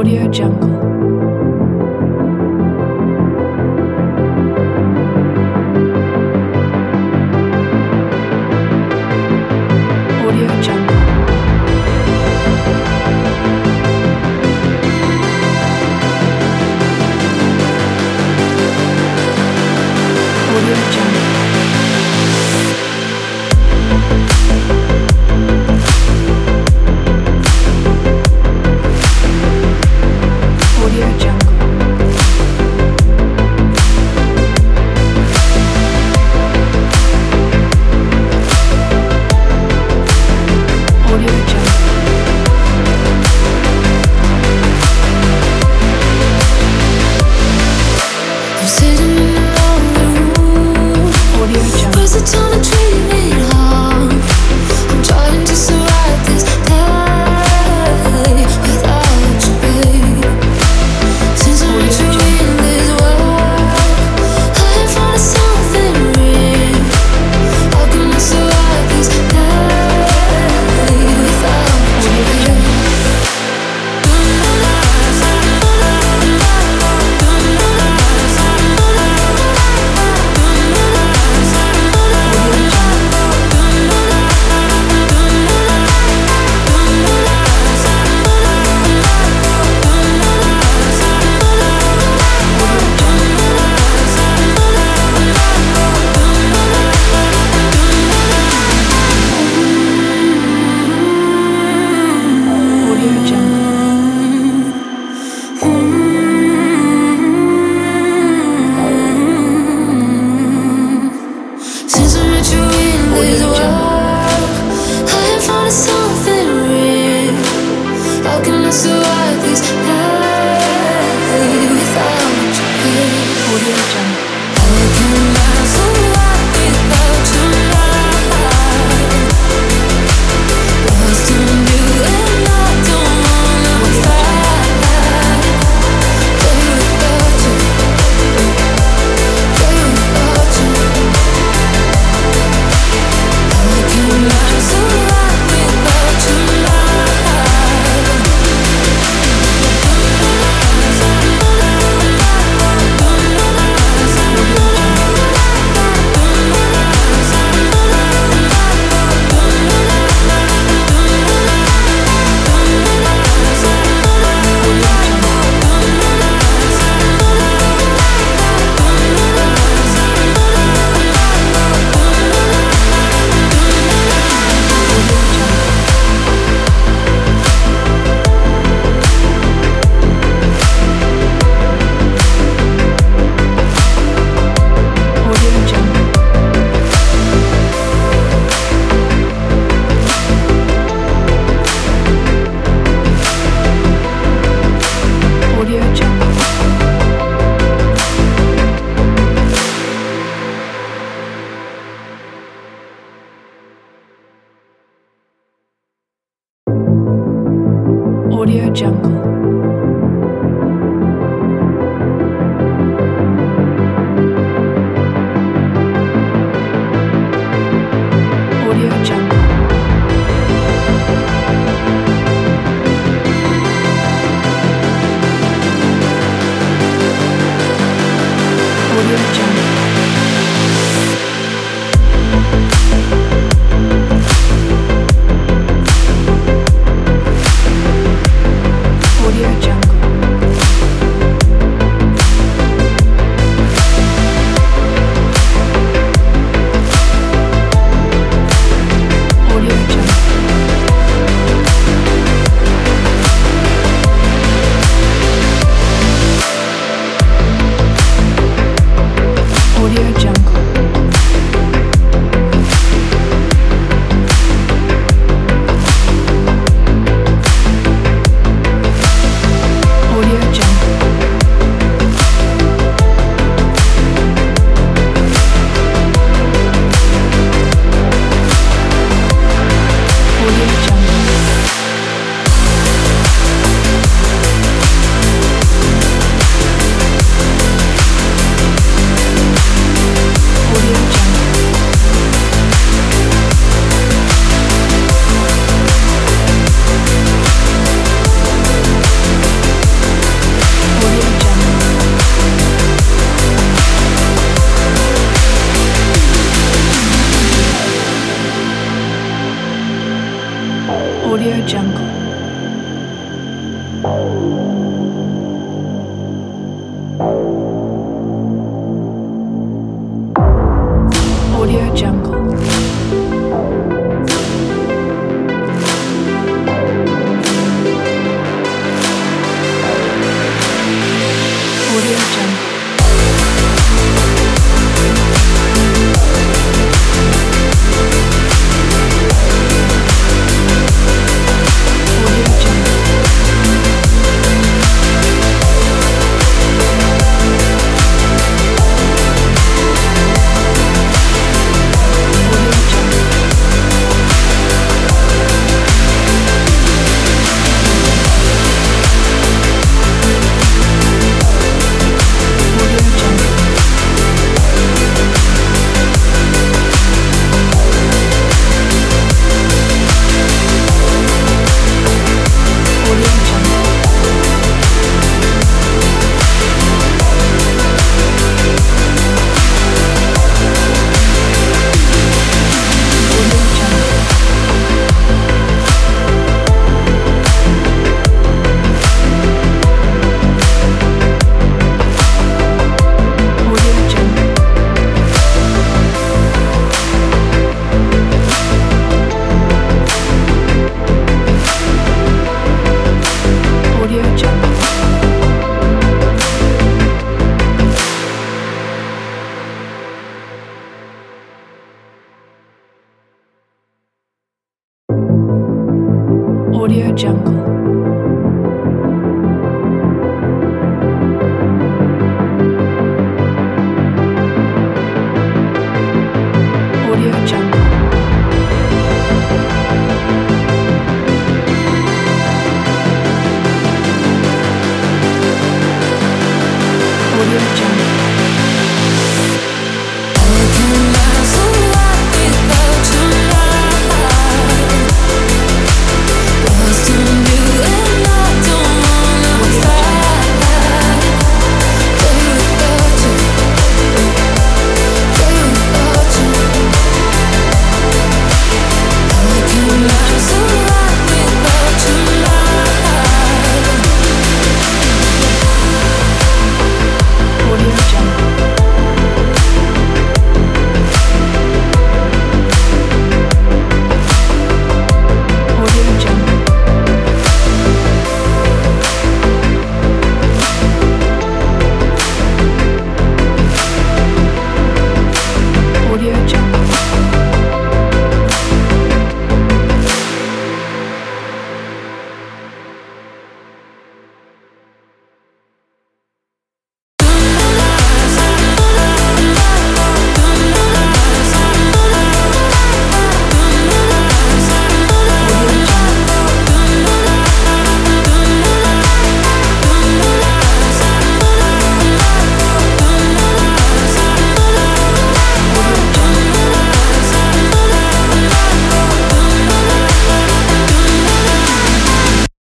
Audio Jungle. Audio Jungle. Audio Jungle. Audio Jungle. Audio Jungle. I'm sitting in a lonely room. Audio Jungle. Where's the time to treat me hard? I'm trying to survive this day without you, babe. Since I met you in this world, I have found something real. How can I survive this day without you, babe? Audio Jungle. Since I met you in this Audio world, Jungle. I have found something real. How can I survive this day without you, babe? Audio Jungle. How can I survive without your light? Lost in you and I don't wanna fight. Day without you, day without you. How can I survive without your light? Audio Jungle. Audio Jungle. Audio Jungle.